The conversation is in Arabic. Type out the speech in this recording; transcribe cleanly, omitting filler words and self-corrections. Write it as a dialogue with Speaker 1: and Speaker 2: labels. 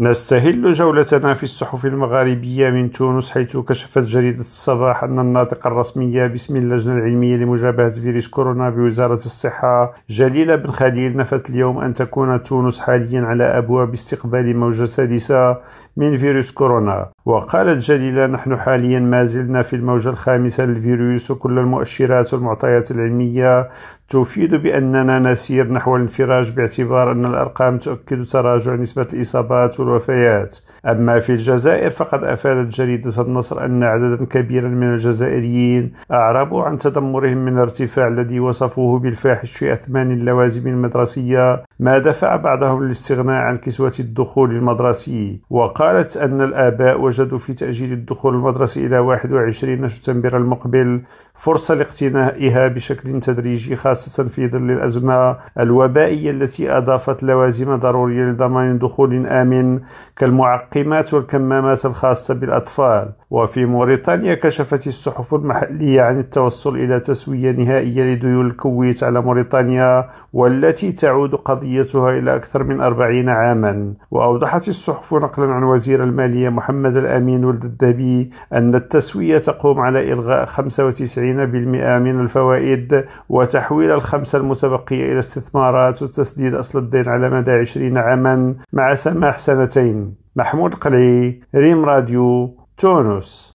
Speaker 1: نستهل جولتنا في الصحف المغاربية من تونس، حيث كشفت جريدة الصباح أن الناطقة الرسمية باسم اللجنة العلمية لمجابهة فيروس كورونا بوزارة الصحة جليلة بن خليل نفت اليوم أن تكون تونس حاليا على أبواب استقبال موجة سادسة من فيروس كورونا. وقالت جليلة: نحن حاليا ما زلنا في الموجة الخامسة للفيروس، وكل المؤشرات والمعطيات العلمية تفيد بأننا نسير نحو الانفراج، باعتبار أن الأرقام تؤكد تراجع نسبة الإصابات والوفيات. أما في الجزائر فقد أفادت جريدة النصر أن عددا كبيرا من الجزائريين أعربوا عن تذمرهم من الارتفاع الذي وصفوه بالفاحش في أثمان اللوازم المدرسية، ما دفع بعضهم للاستغناء عن كسوة الدخول المدرسي. وقالت أن الآباء وجدوا في تأجيل الدخول المدرسي إلى 21 شتنبر المقبل فرصة لاقتنائها بشكل تدريجي، خاصة في ظل الأزمة الوبائية التي أضافت لوازم ضرورية لضمان دخول آمن كالمعقمات والكمامات الخاصة بالأطفال. وفي موريتانيا كشفت الصحف المحلية عن التوصل إلى تسوية نهائية لديون الكويت على موريتانيا، والتي تعود قضيتها إلى أكثر من 40 عاما. وأوضحت الصحف نقلا عن وزير المالية محمد الأمين ولد الدبي أن التسوية تقوم على إلغاء 95% من الفوائد وتحويل الخمسة المتبقية إلى استثمارات وتسديد أصل الدين على مدى 20 عاما مع سماح 2 سنين. محمود قلعي، ريم راديو، تونس.